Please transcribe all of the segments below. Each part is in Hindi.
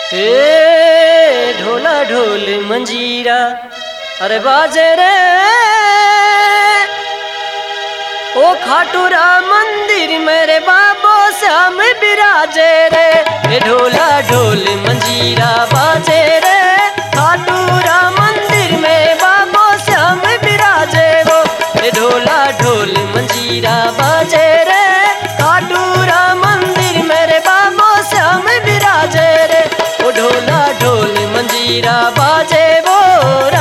ए ढोला ढोल मंजीरा अरे बाजे रे ओ खाटूरा मंदिर मेरे बाबो श्याम बिराजे रे। ए ढोला ढोल मंजीरा बाजे रे खाटूरा मंदिर में बाबो श्याम बिराजे वो। ए ढोला ढोल मंजीरा बाजे रे खाटूरा मंदिर मेरे बाबो श्याम बिराजे रे। ओ ढोला ढोल मंजीरा बाजे बोरा।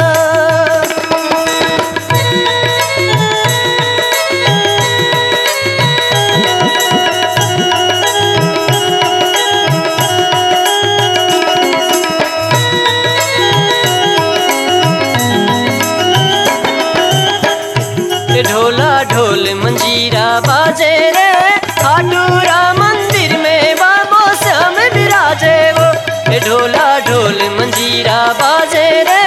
ढोला ढोल मंजीरा बाजे रे खाटूरा मंदिर में बाबो श्याम बिराजे वो। ढोला ढोल मंजीरा बाजे रे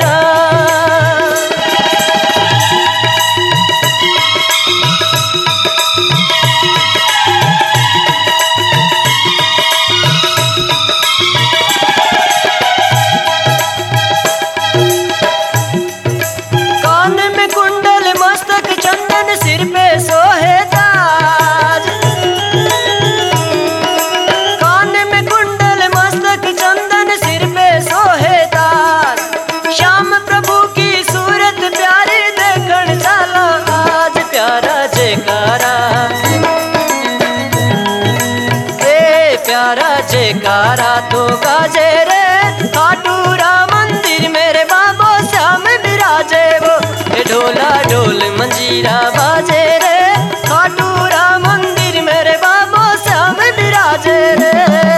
जयकारा तो गाजे रे खाटूरा मंदिर मेरे बाबो श्याम बिराजे वो। ढोला ढोल मंजीरा बाजे रे खाटूरा मंदिर मेरे बाबो श्याम बिराजे रे।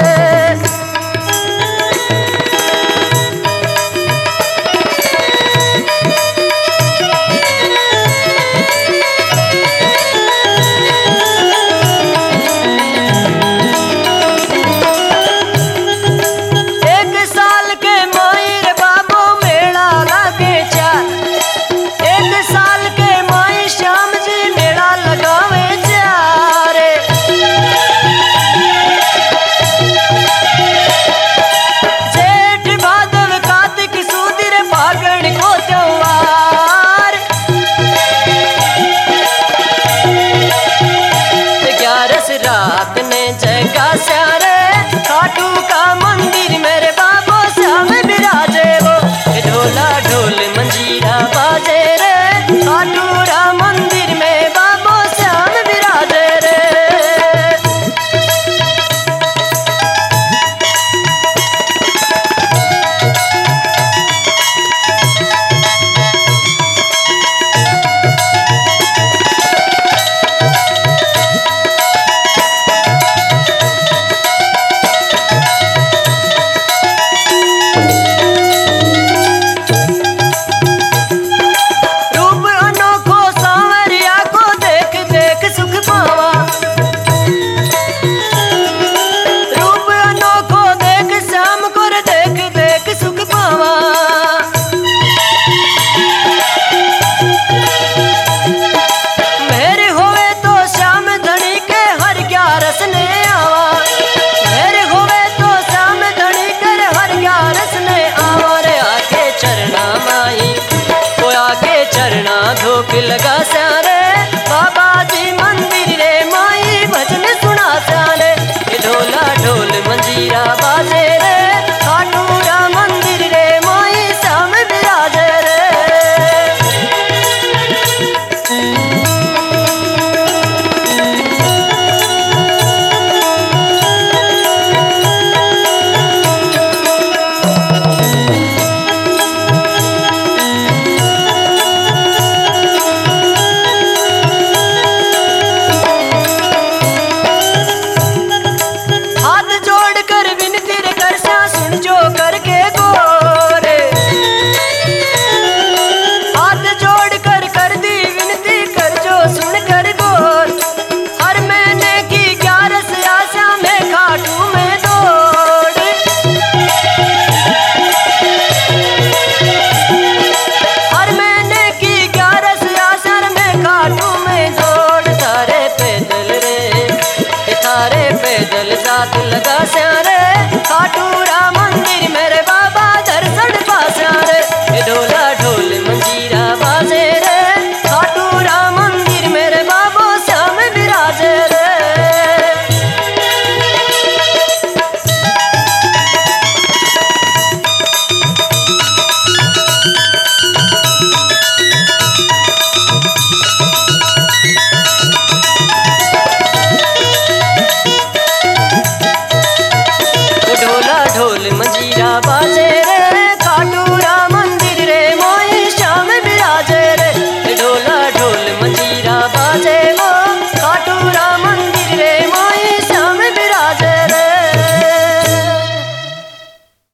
रात ने जगा स्यारे खाटू का मंदिर मेरे बाबो श्याम बिराजे वो। ढोला ढोल मंजीरा बाजे रे खाटूरा मंदिर में बाबो श्याम बिराजे रे। धोख लगा स्यारे बाबा जी मंदिर रे माई भजन सुना स्यारे। ढोला ढोल मंजीरा बाजे रे खाटूरा मंदिर रे माई श्याम बिराजे रे। पैदल जात लगा स्यारे खाटू राम